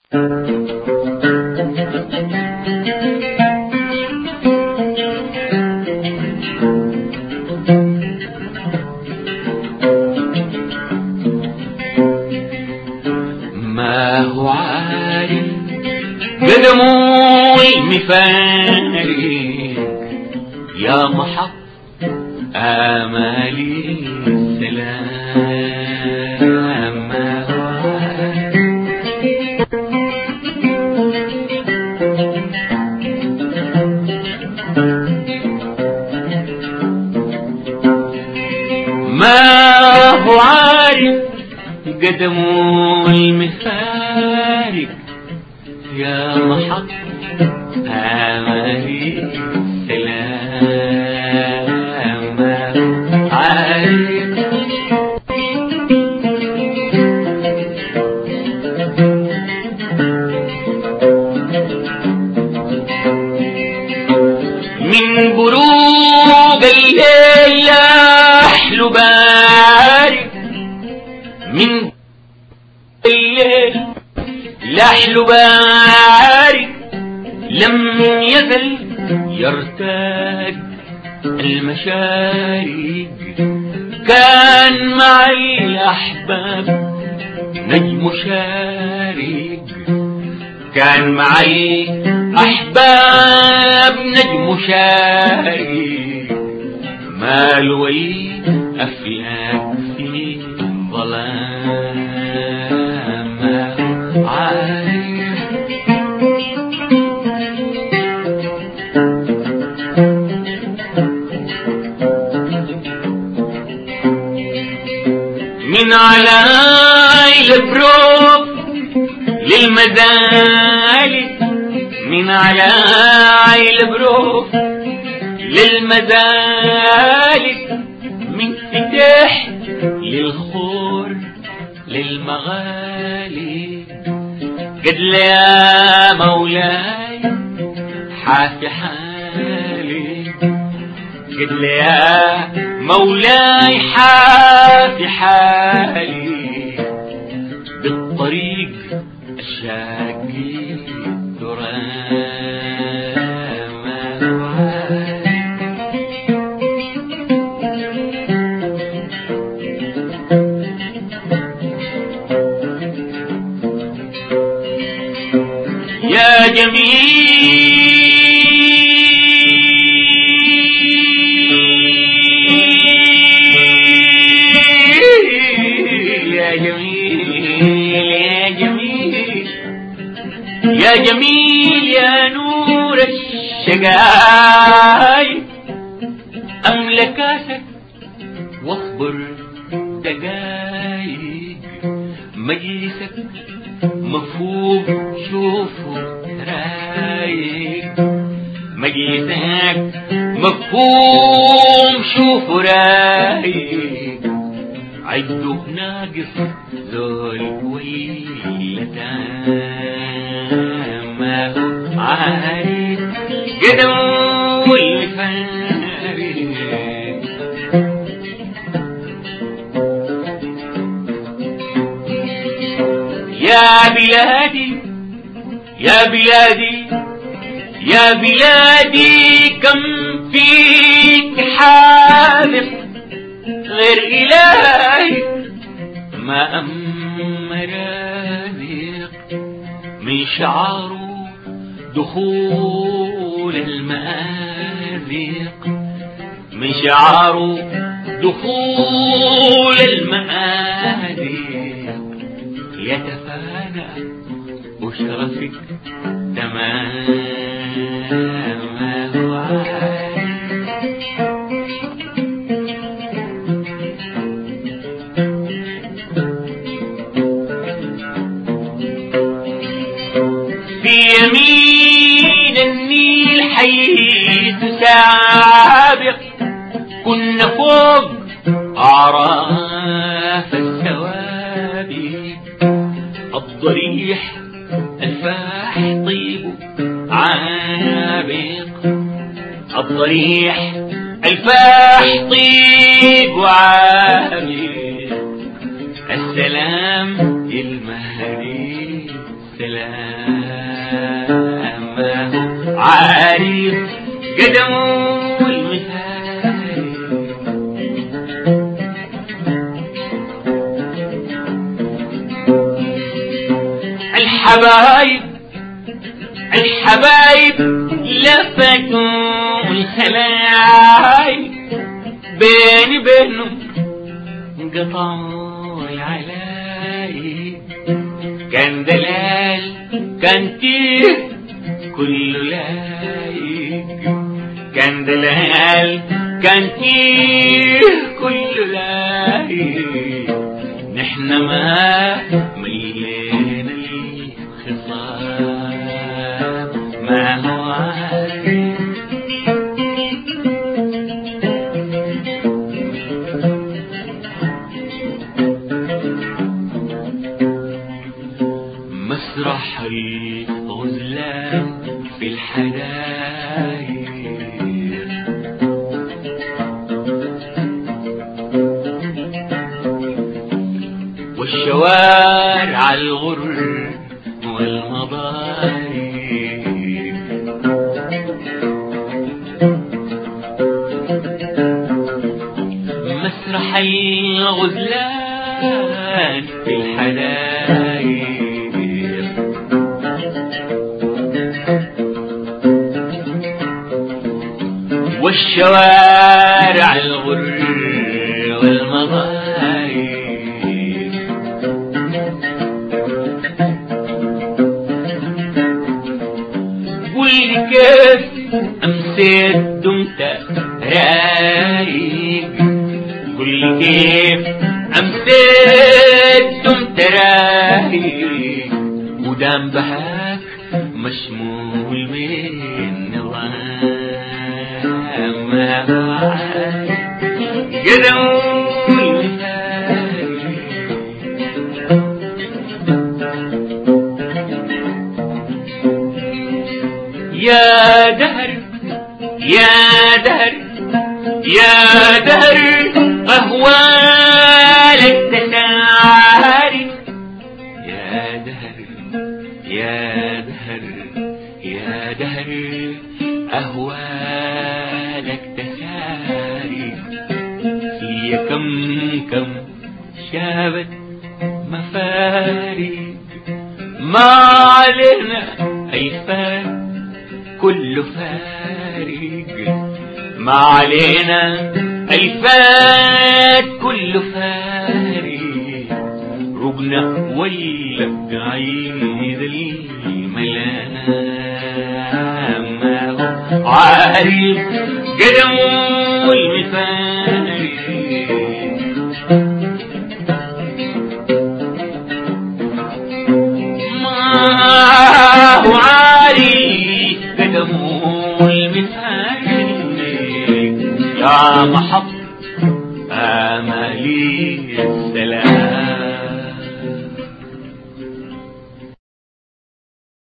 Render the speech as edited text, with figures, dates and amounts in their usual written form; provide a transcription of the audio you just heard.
ما هو عارف قدمه المفارق يا محط آمالي السلام. ما هو عارف ما هو عارف قدمه المفارق يا محط آمالي السلام. ما هو عارف من بروق الليل أحلو بارك، من الليل لحلو بارك لم يزل يرتاج المشارق. كان مع الأحباب نجم شارق، كان مع الأحباب نجم شارق. مال والأفلاك في ظلام. ما هو عارف من علاي البروف للمزالك، من علاي البروف للمزالك، من فتح للخور للمغالي. قد يا مولاي حافي حالي، قد يا مولاي حافي حالي. بالطريق الشاقي ترام. ما هو عارف يا جميل يا جميل يا جميل يا نور الشقاي. أملى كاسك واصبر دقايق، مجلسك مفوق شوفه رايق، مجلسك مفهوم شوفه رايق. عده ناقص ذول ويلتان. ما هو عارف قدم والفارق يا بلادي يا بلادي يا بلادي. كم فيك حالف غير إلهي ما أمر رازق. من شعاره دخول المآذق، من شعاره دخول المآذق. يتفانى وشرفك تمام. ما هو عارف في يمين النيل حيث سابق، كنا فوق أعراف السوابق. الضريح الفاح طيبه عابق، الضريح الفاح طيب وعابق. السلام المهدي سلام. ما هو عارف قدمه المثالي. الحبايب لفتوا الخلايب بيني بينهم قطعوا العلايب. كان دلال كان تيه كله لايق. كان دلال كان تيه كله لايق. نحن ما ملينا الخصام ما هو عارف. مسرح الغزلان في الحدايق والشوارع الغر والمضايق. مسرح الغزلان في الحدايق والشوارع الغر والمضايق. قولي كيف أمسيت دمت رايق. قولي كيف أمسيت دمت رايق. ودام بهاك مشمول من نظام ما هو قدمه المثالي. يا دهر يا دهر يا دهر أهوالك تساري. يا دهر يا دهر يا دهر أهوالك تساري. هي كم شابت مفارق. ما علينا أيفان كل فارق. ما علينا أيفان كل فارق. ربنا ولا بعيد الملام ما هو عارف قدمه المثالي. ما هو عارف قدمه المثالي. يا محط آمالي السلام